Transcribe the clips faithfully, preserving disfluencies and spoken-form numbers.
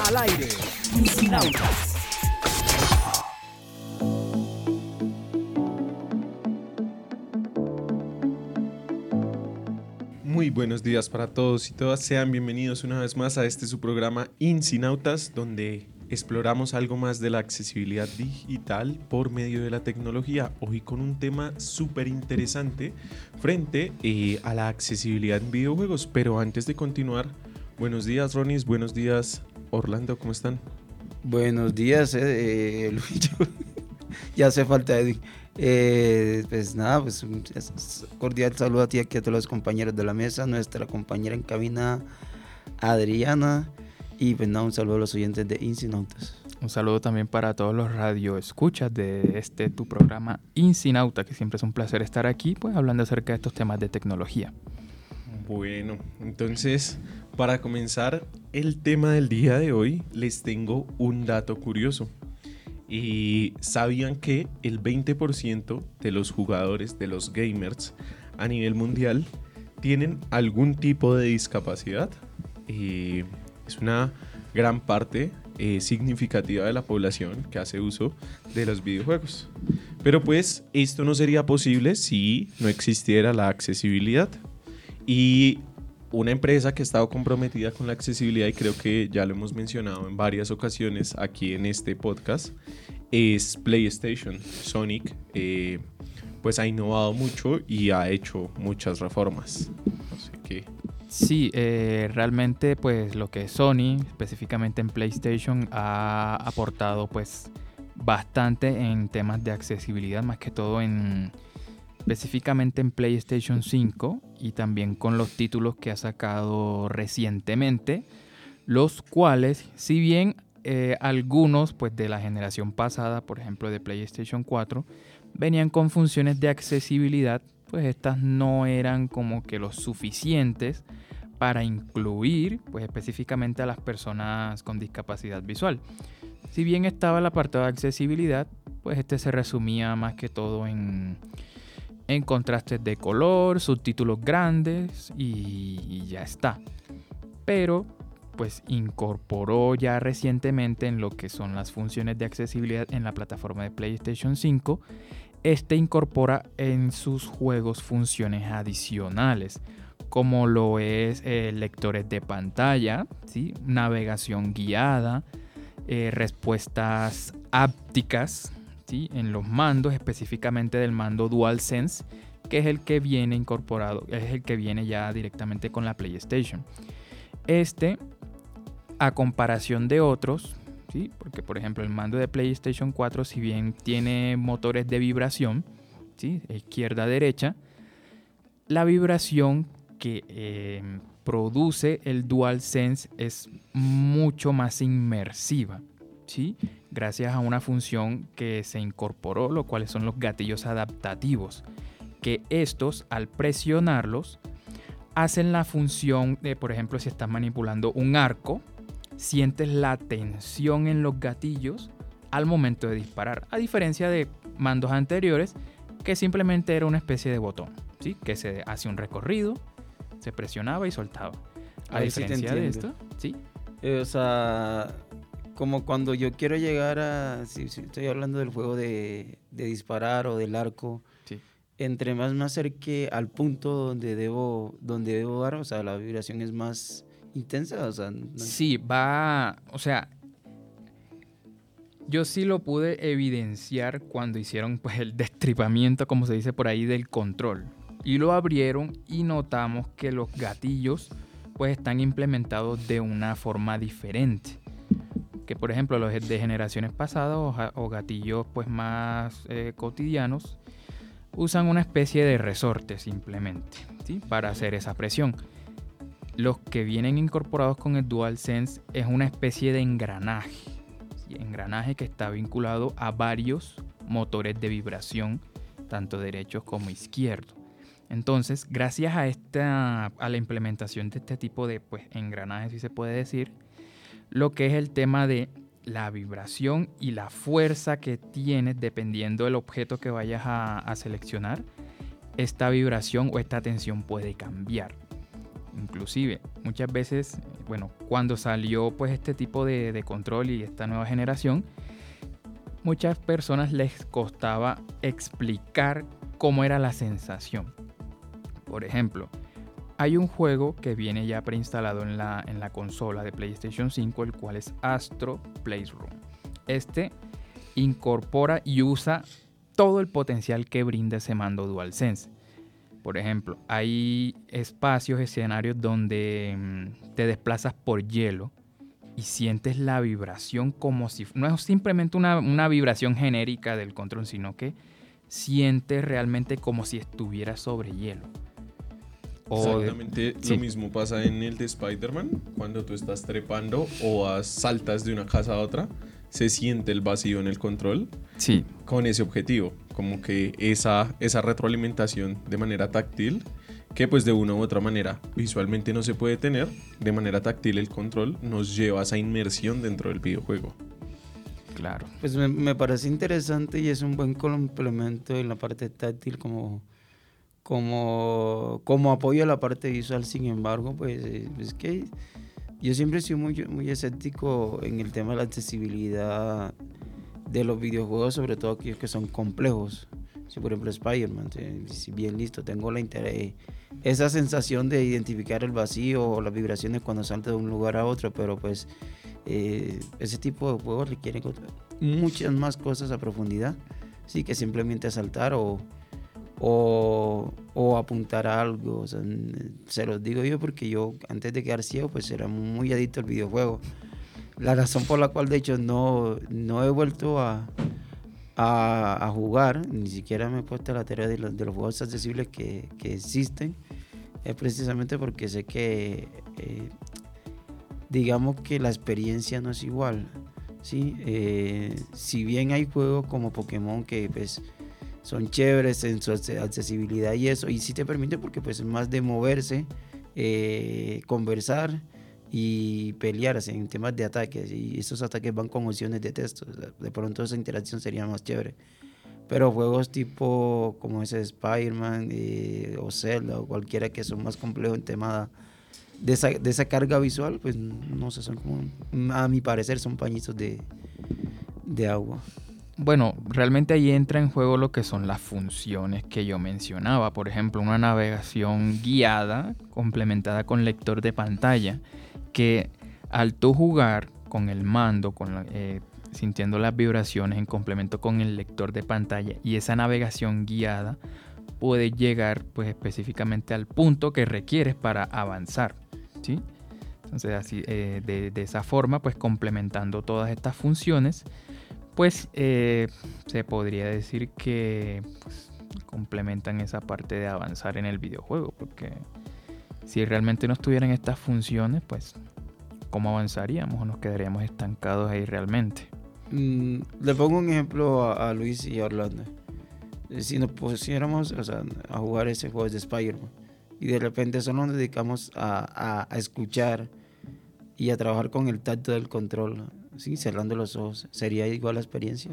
Al aire, Incinautas. Muy buenos días para todos y todas. Sean bienvenidos una vez más a este su programa Incinautas, donde exploramos algo más de la accesibilidad digital por medio de la tecnología. Hoy con un tema súper interesante frente eh, a la accesibilidad en videojuegos. Pero antes de continuar, buenos días Ronis, buenos días Orlando, ¿cómo están? Buenos días, eh, eh, Luis. Ya hace falta, Edwin. Eh, pues nada, pues un cordial saludo a ti, aquí a todos los compañeros de la mesa, nuestra compañera en cabina Adriana, y pues nada, un saludo a los oyentes de Incinautas. Un saludo también para todos los radioescuchas de este tu programa Incinauta, que siempre es un placer estar aquí, pues hablando acerca de estos temas de tecnología. Bueno, entonces, para comenzar el tema del día de hoy, les tengo un dato curioso. Y sabían que el veinte por ciento de los jugadores, de los gamers a nivel mundial, tienen algún tipo de discapacidad. Eh, es una gran parte eh, significativa de la población que hace uso de los videojuegos. Pero pues esto no sería posible si no existiera la accesibilidad. Y una empresa que ha estado comprometida con la accesibilidad, y creo que ya lo hemos mencionado en varias ocasiones aquí en este podcast, es PlayStation. Sonic eh, pues ha innovado mucho y ha hecho muchas reformas. No sé qué. Sí, eh, realmente pues lo que es Sony, específicamente en PlayStation, ha aportado pues bastante en temas de accesibilidad, más que todo en... específicamente en PlayStation cinco y también con los títulos que ha sacado recientemente, los cuales, si bien eh, algunos pues de la generación pasada, por ejemplo de PlayStation cuatro, venían con funciones de accesibilidad, pues estas no eran como que los suficientes para incluir pues específicamente a las personas con discapacidad visual. Si bien estaba el apartado de accesibilidad, pues este se resumía más que todo en en contrastes de color, subtítulos grandes y, y ya está. Pero pues incorporó ya recientemente en lo que son las funciones de accesibilidad en la plataforma de PlayStation cinco. Este incorpora en sus juegos funciones adicionales, como lo es eh, lectores de pantalla, ¿sí? Navegación guiada, eh, respuestas ápticas, ¿sí? En los mandos, específicamente del mando DualSense, que es el que viene incorporado, es el que viene ya directamente con la PlayStation. Este, a comparación de otros, ¿sí? Porque por ejemplo el mando de PlayStation cuatro, si bien tiene motores de vibración, ¿sí? Izquierda-derecha, la vibración que eh, produce el DualSense es mucho más inmersiva, ¿sí? Gracias a una función que se incorporó, lo cual son los gatillos adaptativos, que estos, al presionarlos, hacen la función de, por ejemplo, si estás manipulando un arco, sientes la tensión en los gatillos al momento de disparar, a diferencia de mandos anteriores, que simplemente era una especie de botón, ¿sí? Que se hace un recorrido, se presionaba y soltaba. A Ahí sí diferencia te de entiendo. esto, ¿sí? Eh, o sea, como cuando yo quiero llegar a, si, si estoy hablando del juego de, de disparar o del arco, Sí. entre más me acerque al punto donde debo, donde debo dar, o sea, la vibración es más intensa, o sea, no- Sí, va, o sea, yo sí lo pude evidenciar cuando hicieron pues el destripamiento, como se dice por ahí, del control. Y lo abrieron y notamos que los gatillos pues están implementados de una forma diferente. Que por ejemplo los de generaciones pasadas o, o gatillos pues más eh, cotidianos usan una especie de resorte simplemente, ¿sí? Para hacer esa presión. Los que vienen incorporados con el DualSense es una especie de engranaje, ¿sí? Engranaje que está vinculado a varios motores de vibración, tanto derechos como izquierdos. Entonces, gracias a esta a la implementación de este tipo de pues, engranajes, si se puede decir, lo que es el tema de la vibración y la fuerza que tienes dependiendo del objeto que vayas a, a seleccionar, esta vibración o esta tensión puede cambiar. Inclusive, muchas veces, bueno, cuando salió pues este tipo de, de control y esta nueva generación, muchas personas les costaba explicar cómo era la sensación. Por ejemplo, hay un juego que viene ya preinstalado en la, en la consola de PlayStation cinco, el cual es Astro Playroom. Este incorpora y usa todo el potencial que brinda ese mando DualSense. Por ejemplo, hay espacios, escenarios donde mmm, te desplazas por hielo y sientes la vibración como si... No es simplemente una, una vibración genérica del control, sino que sientes realmente como si estuvieras sobre hielo. O Exactamente sí. Lo mismo pasa en el de Spider-Man. Cuando tú estás trepando o a, saltas de una casa a otra, se siente el vacío en el control. Sí. Con ese objetivo, como que esa, esa retroalimentación de manera táctil, que pues de una u otra manera visualmente no se puede tener, de manera táctil el control nos lleva a esa inmersión dentro del videojuego. Claro. Pues me, me parece interesante y es un buen complemento en la parte táctil como, como, como apoyo a la parte visual. Sin embargo, pues es que yo siempre he sido muy, muy escéptico en el tema de la accesibilidad de los videojuegos, sobre todo aquellos que son complejos. Si por ejemplo Spider-Man, si bien listo, tengo la interés, esa sensación de identificar el vacío o las vibraciones cuando salto de un lugar a otro, pero pues eh, ese tipo de juegos requieren muchas más cosas a profundidad, sí, que simplemente saltar o, o, o apuntar a algo. O sea, se los digo yo porque yo antes de quedar ciego pues era muy adicto al videojuego. La razón por la cual de hecho no, no he vuelto a, a, a jugar, ni siquiera me he puesto a la tarea de los, de los juegos accesibles que, que existen, es precisamente porque sé que eh, digamos que la experiencia no es igual, ¿sí? Eh, si bien hay juegos como Pokémon que pues son chéveres en su accesibilidad y eso, y sí te permite porque pues es más de moverse, eh, conversar y pelear así, en temas de ataques, y esos ataques van con opciones de texto, o sea, de pronto esa interacción sería más chévere. Pero juegos tipo como ese de Spider-Man eh, o Zelda o cualquiera que son más complejos en tema de esa, de esa carga visual, pues no sé, son como, a mi parecer son pañitos de, de agua. Bueno, realmente ahí entra en juego lo que son las funciones que yo mencionaba. Por ejemplo, una navegación guiada complementada con lector de pantalla, que al tú jugar con el mando, con la, eh, sintiendo las vibraciones en complemento con el lector de pantalla y esa navegación guiada, puedes llegar pues específicamente al punto que requieres para avanzar, ¿sí? Entonces así, eh, de, de esa forma, pues complementando todas estas funciones, pues eh, se podría decir que pues, complementan esa parte de avanzar en el videojuego, porque si realmente no estuvieran estas funciones, pues ¿cómo avanzaríamos o nos quedaríamos estancados ahí realmente? Mm, le pongo un ejemplo a, a Luis y a Orlando. Si nos pusiéramos, o sea, a jugar ese juego de Spider-Man y de repente solo nos dedicamos a, a, a escuchar y a trabajar con el tacto del control, ¿sí? Cerrando los ojos, ¿sería igual la experiencia?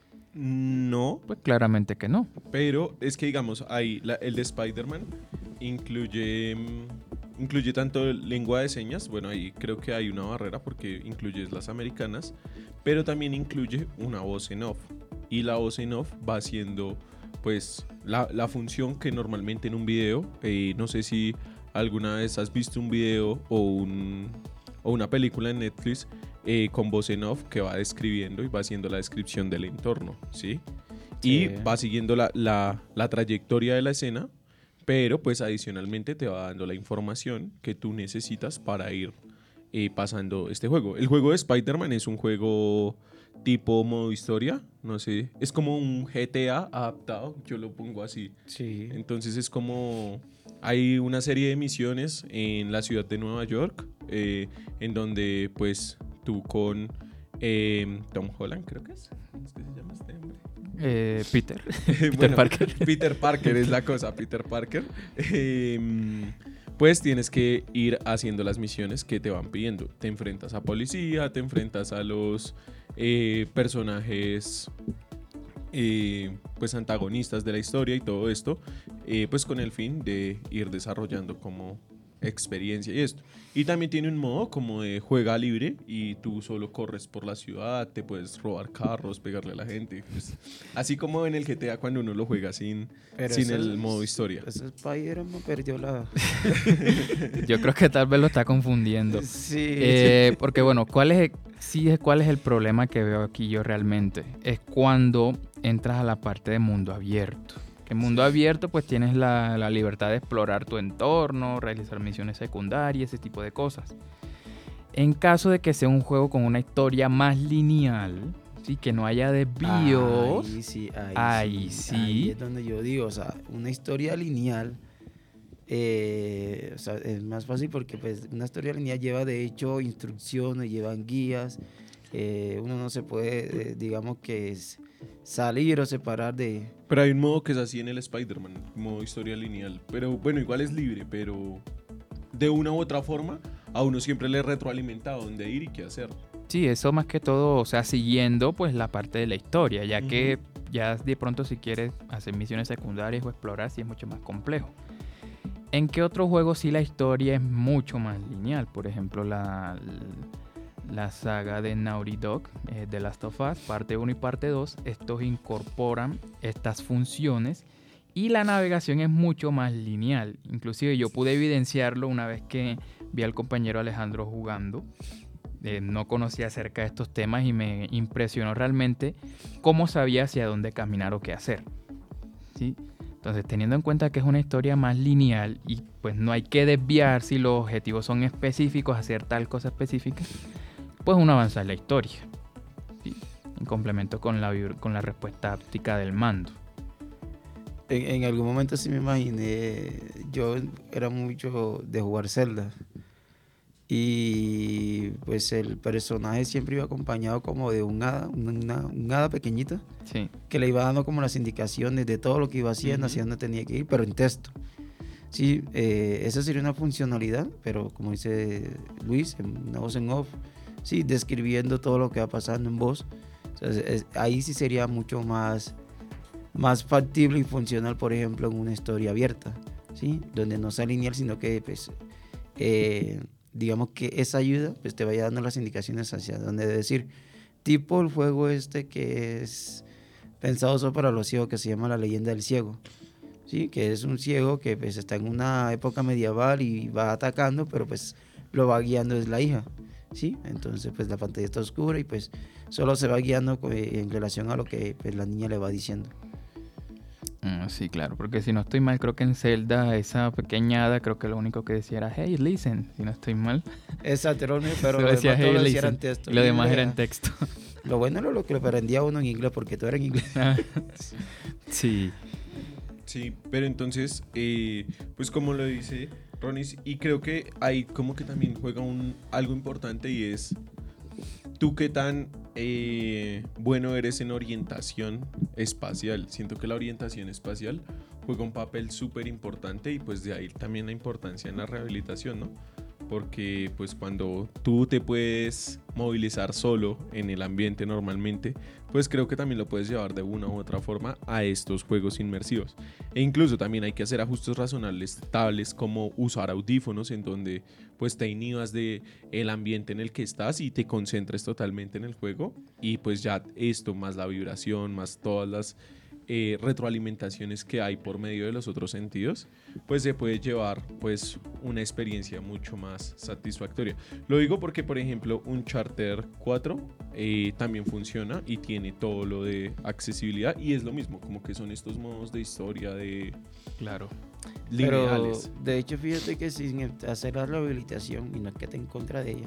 No. Pues claramente que no. Pero es que digamos, ahí la, el de Spider-Man incluye, incluye tanto lengua de señas, bueno, ahí creo que hay una barrera porque incluye las americanas, pero también incluye una voz en off. Y la voz en off va haciendo pues la, la función que normalmente en un video, eh, no sé si alguna vez has visto un video o, un, o una película en Netflix eh, con voz en off que va describiendo y va haciendo la descripción del entorno, ¿sí? Sí. Y va siguiendo la, la, la trayectoria de la escena, pero pues adicionalmente te va dando la información que tú necesitas para ir eh, pasando este juego. El juego de Spider-Man es un juego tipo modo historia, no sé, es como un G T A adaptado, yo lo pongo así. Sí. Entonces es como, hay una serie de misiones en la ciudad de Nueva York, eh, en donde pues tú con eh, Tom Holland, creo que es, ¿cómo es que se llama este hombre? Eh, Peter. Peter Bueno, Parker. Peter Parker es la cosa, Peter Parker. Eh, pues tienes que ir haciendo las misiones que te van pidiendo. Te enfrentas a policía, te enfrentas a los eh, personajes eh, pues antagonistas de la historia y todo esto, eh, pues con el fin de ir desarrollando como experiencia y esto. Y también tiene un modo como de juega libre y tú solo corres por la ciudad, te puedes robar carros, pegarle a la gente. Pues, así como en el G T A cuando uno lo juega sin, Pero sin ese el es- modo historia. Ese Spider-Man perdió la... Yo creo que tal vez lo está confundiendo. Sí. Eh, porque bueno, ¿cuál es, sí, cuál es el problema que veo aquí yo realmente? Es cuando entras a la parte de mundo abierto. Que en mundo abierto pues tienes la, la libertad de explorar tu entorno, realizar misiones secundarias, ese tipo de cosas. En caso de que sea un juego con una historia más lineal, ¿sí? Que no haya desvíos, Ahí sí, ahí, Ahí sí. sí. Ahí es donde yo digo, o sea, una historia lineal, eh, o sea, es más fácil porque pues una historia lineal lleva de hecho instrucciones, llevan guías, eh, uno no se puede, eh, digamos que es salir o separar de... Pero hay un modo que es así en el Spider-Man, modo historia lineal. Pero bueno, igual es libre, pero de una u otra forma a uno siempre le retroalimenta a dónde ir y qué hacer. sí, eso más que todo, o sea, siguiendo pues la parte de la historia, ya que ya de pronto si quieres hacer misiones secundarias o explorar, sí es mucho más complejo. ¿En qué otro juego sí la historia es mucho más lineal? Por ejemplo, la, la saga de Naughty Dog, eh, The Last of Us, parte uno y parte dos, estos incorporan estas funciones y la navegación es mucho más lineal. Inclusive yo pude evidenciarlo una vez que vi al compañero Alejandro jugando. Eh, no conocía acerca de estos temas y me impresionó realmente cómo sabía hacia dónde caminar o qué hacer, ¿sí? Entonces, teniendo en cuenta que es una historia más lineal y pues no hay que desviar si los objetivos son específicos, hacer tal cosa específica, pues uno avanza en la historia, ¿sí? En complemento con la, vibra- con la respuesta áptica del mando. En, en algún momento sí me imaginé, yo era mucho de jugar Zelda y pues el personaje siempre iba acompañado como de un hada, una, un hada pequeñita Sí, que le iba dando como las indicaciones de todo lo que iba haciendo, Ujú. hacia dónde tenía que ir, pero en texto. Sí, eh, esa sería una funcionalidad, pero como dice Luis, en una voz en off, sí, describiendo todo lo que va pasando en voz. O sea, es- es- ahí sí sería mucho más, más factible y funcional, por ejemplo, en una historia abierta, ¿sí? Donde no sea lineal, sino que, pues, eh, digamos que esa ayuda pues, te vaya dando las indicaciones hacia dónde debes ir. Tipo el juego este que es pensado solo para los ciegos, que se llama La Leyenda del Ciego. Sí, que es un ciego que pues está en una época medieval y va atacando, pero pues lo va guiando es la hija, ¿sí? Entonces pues la pantalla está oscura y pues solo se va guiando co- eh, en relación a lo que pues, la niña le va diciendo. Mm, sí, claro, porque si no estoy mal, creo que en Zelda esa pequeña hada creo que lo único que decía era hey, listen, si no estoy mal. Exacto, era lo único, pero Solo lo decía demás todo hey, lo decía era en listen, texto. y lo demás era en Lea. texto. Lo bueno era lo que le aprendía a uno en inglés, porque todo era en inglés. Sí. Sí, pero entonces, eh, pues como lo dice Ronis, y creo que ahí como que también juega un, algo importante y es tú qué tan eh, bueno eres en orientación espacial. Siento que la orientación espacial juega un papel súper importante y pues de ahí también la importancia en la rehabilitación, ¿no? Porque pues cuando tú te puedes movilizar solo en el ambiente normalmente, pues creo que también lo puedes llevar de una u otra forma a estos juegos inmersivos. E incluso también hay que hacer ajustes razonables tales como usar audífonos en donde pues te inhibas de el ambiente en el que estás y te concentres totalmente en el juego y pues ya esto más la vibración, más todas las eh, retroalimentaciones que hay por medio de los otros sentidos, pues se puede llevar pues una experiencia mucho más satisfactoria. Lo digo porque por ejemplo Uncharted cuatro eh, también funciona y tiene todo lo de accesibilidad y es lo mismo, como que son estos modos de historia de Claro. Pero lineales. de hecho, fíjate que sin hacer la rehabilitación, y no es que esté en contra de ella,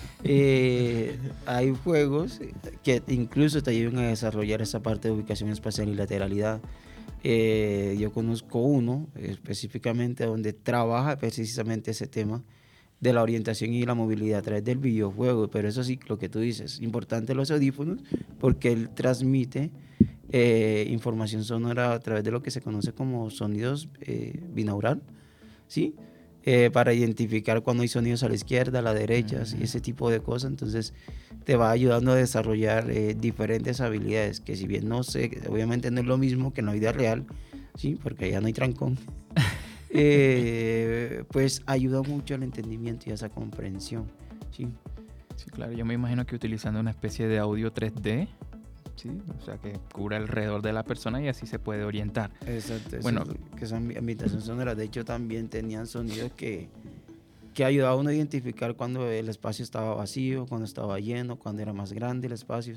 eh, hay juegos que incluso te ayudan a desarrollar esa parte de ubicación espacial y lateralidad. Eh, yo conozco uno específicamente donde trabaja precisamente ese tema de la orientación y la movilidad a través del videojuego, pero eso sí, lo que tú dices, importante los audífonos porque él transmite eh, información sonora a través de lo que se conoce como sonidos eh, binaural, ¿sí? Eh, para identificar cuando hay sonidos a la izquierda, a la derecha, ¿sí? Ese tipo de cosas, entonces te va ayudando a desarrollar eh, diferentes habilidades, que si bien no sé, obviamente no es lo mismo que en la vida real, ¿sí? Porque allá no hay trancón. eh, pues ayuda mucho al entendimiento y a esa comprensión, ¿sí? Sí, claro, yo me imagino que utilizando una especie de audio tres D, ¿sí? O sea, que cubra alrededor de la persona y así se puede orientar. Exacto, Bueno, eso, que son habitaciones sonoras. De hecho, también tenían sonidos que, que ayudaba a uno a identificar cuando el espacio estaba vacío, cuando estaba lleno, cuando era más grande el espacio,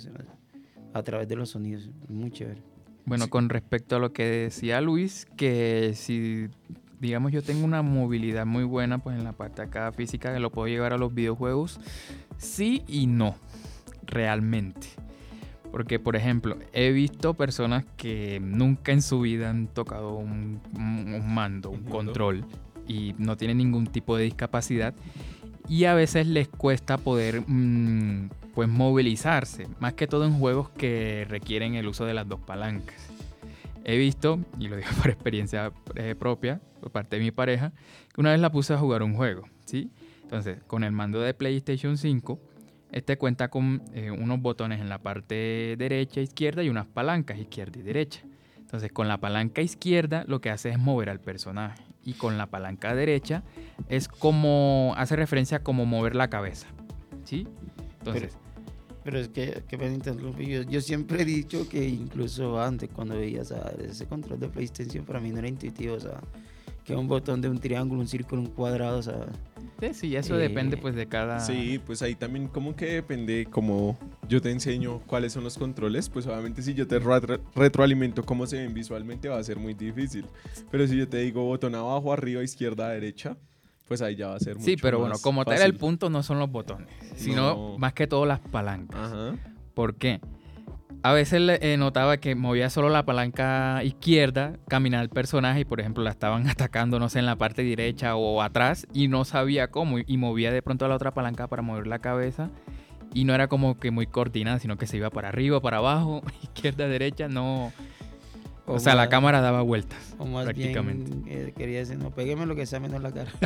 a través de los sonidos. Muy chévere. Bueno, Sí. con respecto a lo que decía Luis, que si, digamos, yo tengo una movilidad muy buena, pues en la parte acá física, que lo puedo llevar a los videojuegos, sí y no, realmente. Porque, por ejemplo, he visto personas que nunca en su vida han tocado un, un- un mando, un Un mando. control, y no tienen ningún tipo de discapacidad, y a veces les cuesta poder mm, pues movilizarse, más que todo en juegos que requieren el uso de las dos palancas. He visto, y lo digo por experiencia eh, propia, por parte de mi pareja, que una vez la puse a jugar un juego, ¿sí? Entonces, con el mando de PlayStation cinco, este cuenta con eh, unos botones en la parte derecha e izquierda y unas palancas izquierda y derecha. Entonces, con la palanca izquierda lo que hace es mover al personaje, y con la palanca derecha es como, hace referencia a como mover la cabeza, ¿sí? Entonces, Pero es que, que me interrumpí. Yo, yo siempre he dicho que incluso antes, cuando veías a ese control de PlayStation, para mí no era intuitivo. O sea, que un botón de un triángulo, un círculo, un cuadrado, o sea. sí, sí, eso eh, depende pues de cada... Sí, pues ahí también como que depende como yo te enseño cuáles son los controles, pues obviamente si yo te retro- retroalimento cómo se ven visualmente va a ser muy difícil. Pero si yo te digo botón abajo, arriba, izquierda, derecha, pues ahí ya va a ser mucho Sí, pero bueno, más como tal fácil. el punto no son los botones, sino No. más que todo las palancas. Ajá. ¿Por qué? A veces le- eh, notaba que movía solo la palanca izquierda, caminaba el personaje y por ejemplo la estaban atacando, no sé, en la parte derecha o atrás y no sabía cómo y movía de pronto la otra palanca para mover la cabeza y no era como que muy coordinada, sino que se iba para arriba, para abajo, izquierda, derecha, no... O, sea, la más- cámara daba vueltas O más prácticamente. bien eh, quería decir, no, pégueme lo que sea menos la cara.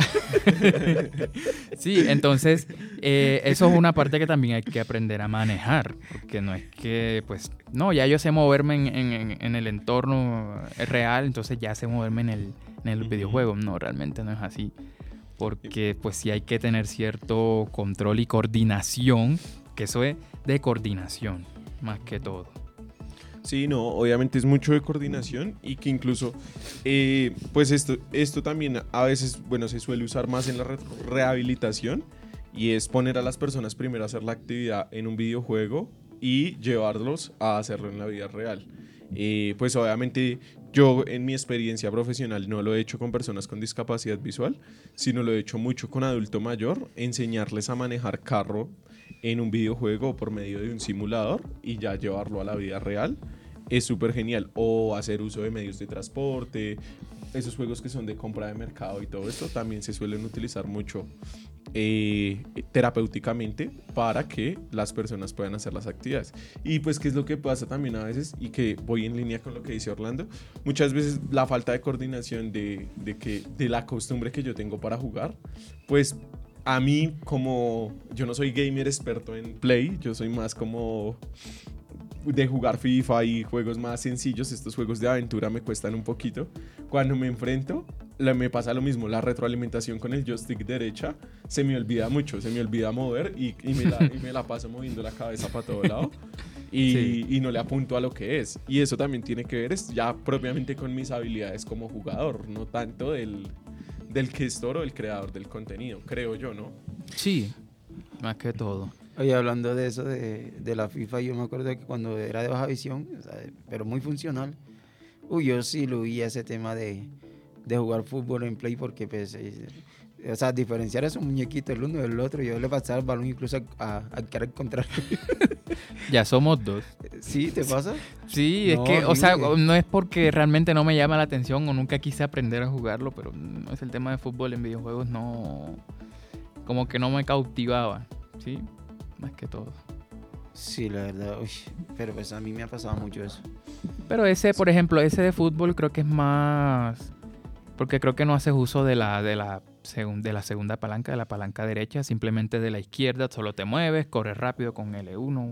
Sí, entonces eh, eso es una parte que también hay que aprender a manejar, porque no es que, pues, no, ya yo sé moverme en, en- en el entorno real, entonces ya sé moverme en el, en el Ujú. videojuego. No, realmente no es así, porque pues sí hay que tener cierto control y coordinación, que eso es de coordinación, más que todo. Sí, no, obviamente es mucho de coordinación y que incluso, eh, pues esto, esto también a veces, bueno, se suele usar más en la re- rehabilitación y es poner a las personas primero a hacer la actividad en un videojuego y llevarlos a hacerlo en la vida real. Eh, pues obviamente yo en mi experiencia profesional no lo he hecho con personas con discapacidad visual, sino lo he hecho mucho con adulto mayor, enseñarles a manejar carro en un videojuego o por medio de un simulador y ya llevarlo a la vida real es súper genial. O hacer uso de medios de transporte, esos juegos que son de compra de mercado y todo esto también se suelen utilizar mucho eh, terapéuticamente para que las personas puedan hacer las actividades. Y pues qué es lo que pasa también a veces y que voy en línea con lo que dice Orlando, muchas veces la falta de coordinación de, de, que, de la costumbre que yo tengo para jugar, pues a mí como yo no soy gamer experto en Play, yo soy más como de jugar FIFA y juegos más sencillos, estos juegos de aventura me cuestan un poquito. Cuando me enfrento, la, me pasa lo mismo, la retroalimentación con el joystick derecha se me olvida mucho, se me olvida mover y, y, me, la, y me la paso moviendo la cabeza para todo lado y, Sí. y no le apunto a lo que es. Y eso también tiene que ver es ya propiamente con mis habilidades como jugador, no tanto del, del gestor o el creador del contenido, creo yo, ¿no? Sí, más que todo. Oye, hablando de eso, de, de la FIFA, yo me acuerdo que cuando era de baja visión, o sea, pero muy funcional, uy, yo sí lo vi ese tema de, de jugar fútbol en Play porque, pues, eh, o sea, diferenciar esos muñequitos el uno del otro, yo le pasaba el balón incluso a, a, a cara contrario. Ya somos dos. ¿Sí? ¿Te pasa? Sí, es No, que, o sea, horrible. no es porque realmente no me llama la atención o nunca quise aprender a jugarlo, pero no es el tema de fútbol en videojuegos, no, como que no me cautivaba, ¿sí? Más que todo. Sí, la verdad, uy, pero pues a mí me ha pasado mucho eso. Pero ese, por ejemplo, ese de fútbol creo que es más, porque creo que no haces uso de la, de la, segun- de la segunda palanca, de la palanca derecha, simplemente de la izquierda, solo te mueves, corres rápido con L uno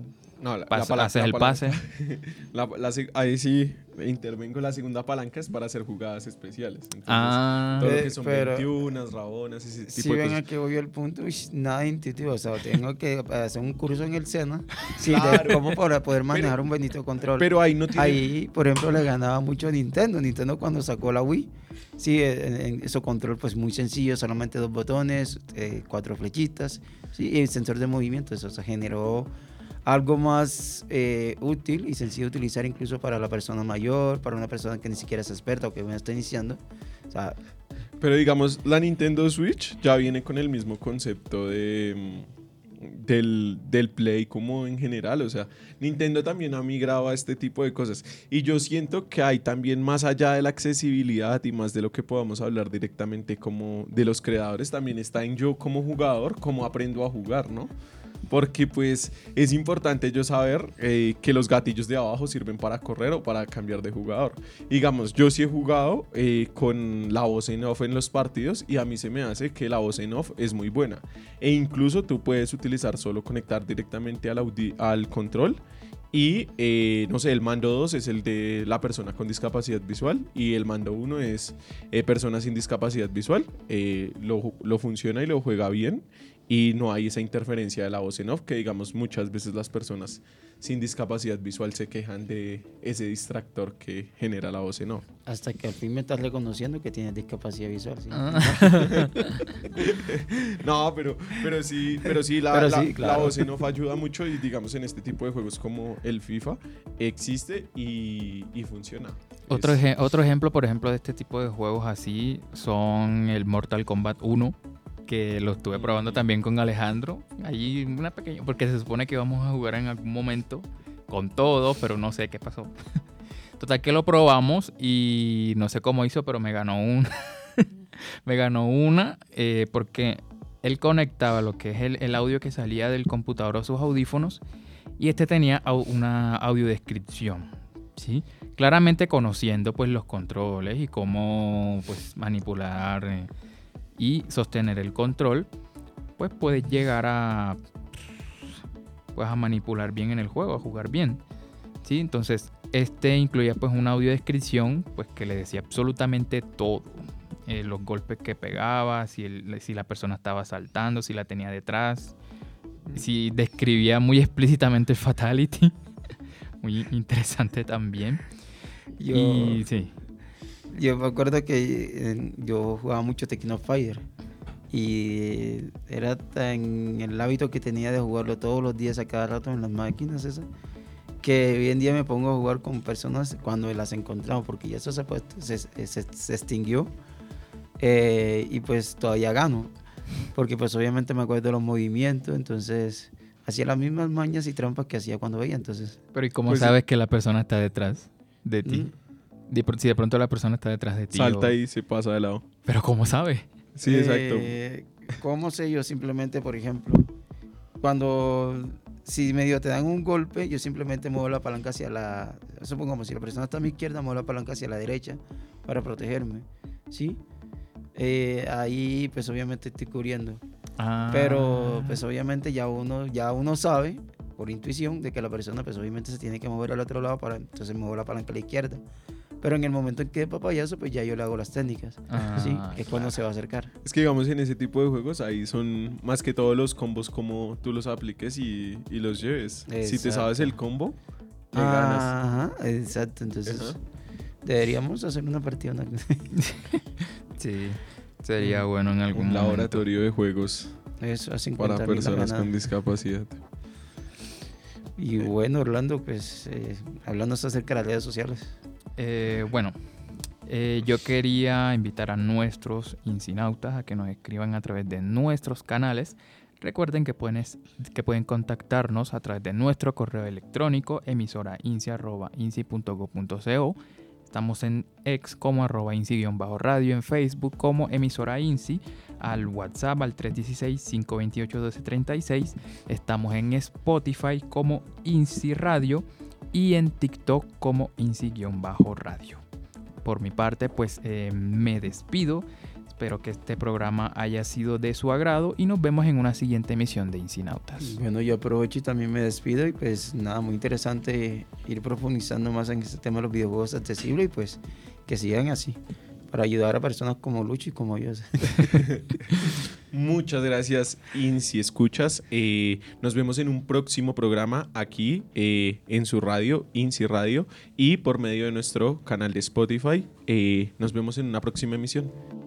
No, la, Pas- la palanca, haces la el palanca. pase. La- la se- ahí sí intervengo. La segunda palanca es para hacer jugadas especiales. Entonces, Ah, todo lo Pe- que son pero- veintiuno, rabonas, ese Si tipo de ven cosas. a que voy al punto, uy, nada intuitivo. O sea, tengo que hacer un curso en el SENA sí, Claro. de cómo para poder manejar un bendito control. Pero ahí no tiene... Ahí, por ejemplo, le ganaba mucho a Nintendo. Nintendo cuando sacó la Wii, sí, en, en eso control pues muy sencillo, solamente dos botones, eh, cuatro flechitas, sí, y el sensor de movimiento. Eso se generó algo más eh, útil y sencillo de utilizar incluso para la persona mayor, para una persona que ni siquiera es experta o que apenas está iniciando. O sea, Pero digamos, la Nintendo Switch ya viene con el mismo concepto de, mm, del, del Play como en general. O sea, Nintendo también ha migrado a este tipo de cosas. Y yo siento que hay también más allá de la accesibilidad y más de lo que podamos hablar directamente como de los creadores, también está en yo como jugador, cómo aprendo a jugar, ¿no? Porque pues es importante yo saber eh, que los gatillos de abajo sirven para correr o para cambiar de jugador. Digamos, yo sí he jugado eh, con la voz en off en los partidos y a mí se me hace que la voz en off es muy buena. E incluso tú puedes utilizar solo conectar directamente al, audi- al control. Y, eh, no sé, el mando dos es el de la persona con discapacidad visual y el mando uno es eh, persona sin discapacidad visual. Eh, lo, lo funciona y lo juega bien y no hay esa interferencia de la voz en off que, digamos, muchas veces las personas sin discapacidad visual se quejan de ese distractor que genera la voz en off. hasta que al fin me estás reconociendo que tienes discapacidad visual. ¿sí? Ah. No, pero, pero sí, pero sí, la, Pero la- sí, la claro. voz en off ayuda mucho y, digamos, en este tipo de juegos como el FIFA existe y, y funciona. Otro, Es- eje- otro ejemplo, por ejemplo, de este tipo de juegos así son el Mortal Kombat uno, que lo estuve probando también con Alejandro. Ahí una pequeña, porque se supone que vamos a jugar en algún momento con todo, pero no sé qué pasó. Total que lo probamos y no sé cómo hizo, pero me ganó una. me ganó una eh, porque él conectaba lo que es el, el audio que salía del computador a sus audífonos y este tenía au- una audiodescripción, ¿sí? Claramente conociendo pues los controles y cómo pues manipular eh, y sostener el control, pues puedes llegar a pues a manipular bien en el juego, a jugar bien, ¿sí? Entonces este incluía pues una audiodescripción pues que le decía absolutamente todo, eh, los golpes que pegaba, si, el- si la persona estaba saltando, si la tenía detrás, si describía muy explícitamente el fatality. Muy interesante también. Yo, Y sí. yo me acuerdo que eh, yo jugaba mucho Tekken Fighter y era tan el hábito que tenía de jugarlo todos los días a cada rato en las máquinas esas, que hoy en día me pongo a jugar con personas cuando las encontramos, porque ya eso se, pues, se, se, se extinguió eh, y pues todavía gano, porque pues obviamente me acuerdo de los movimientos, entonces hacía las mismas mañas y trampas que hacía cuando veía, entonces... Pero ¿y cómo Pues, sabes que la persona está detrás de ti? Mm. De pr- si de pronto la persona está detrás de ti. Salta o- y se pasa de lado. Pero ¿cómo sabe? Sí, exacto. Eh, ¿Cómo sé yo? Simplemente, por ejemplo, cuando si medio te dan un golpe, yo simplemente muevo la palanca hacia la... Supongamos, si la persona está a mi izquierda, muevo la palanca hacia la derecha para protegerme, ¿sí? Eh, ahí, pues, obviamente estoy cubriendo. Ah. Pero, pues, obviamente ya uno, ya uno sabe, por intuición, de que la persona, pues, obviamente se tiene que mover al otro lado para... Entonces, muevo la palanca a la izquierda. Pero en el momento en que de papayazo, pues, ya yo le hago las técnicas, Ah, ¿sí? Que es cuando claro. se va a acercar. Es que, digamos, en ese tipo de juegos ahí son más que todos los combos como tú los apliques y, y los lleves. Si te sabes el combo, le ganas. Ajá, exacto. Entonces, Ajá. deberíamos hacer una partida. Una... Sí. Sería bueno en algún Un momento. laboratorio de juegos Eso, a para cincuenta mil la personas ganada. con discapacidad. Y bueno, Orlando, pues, eh, hablando acerca de las redes sociales. Eh, bueno, eh, yo quería invitar a nuestros incinautas a que nos escriban a través de nuestros canales. Recuerden que pueden, es- que pueden contactarnos a través de nuestro correo electrónico emisorainci arroba inci punto go punto co. Estamos en X como arroba inci-radio, en Facebook como emisora inci, al WhatsApp al tres uno seis, cinco dos ocho, uno dos tres seis. Estamos en Spotify como Inci Radio y en TikTok como Inci-radio. Por mi parte, pues eh, me despido. Espero que este programa haya sido de su agrado y nos vemos en una siguiente emisión de Incinautas. Bueno, yo aprovecho y también me despido y pues nada, muy interesante ir profundizando más en este tema de los videojuegos accesibles y pues que sigan así, para ayudar a personas como Lucho y como yo. Muchas gracias, Inci Escuchas. Eh, nos vemos en un próximo programa aquí eh, en su radio, Inci Radio, y por medio de nuestro canal de Spotify. Eh, nos vemos en una próxima emisión.